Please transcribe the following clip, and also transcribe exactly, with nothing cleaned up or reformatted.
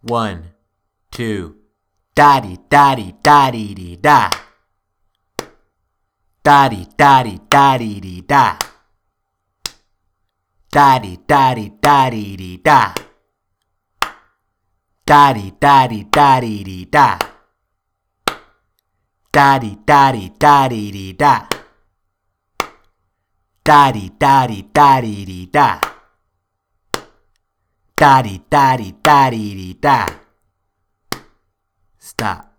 One, two, da-di, da-di, da-di-di, da. Da-di, da-di, da-di-di, da. Da-di, da-di, da-di-di, da. Da-di, da-di, da-di-di, da. Da-di, da-di, da-di-di, da. Da-di, da-di, da-di-di, da. Da-di, da-di, da-di-di, da. Stop.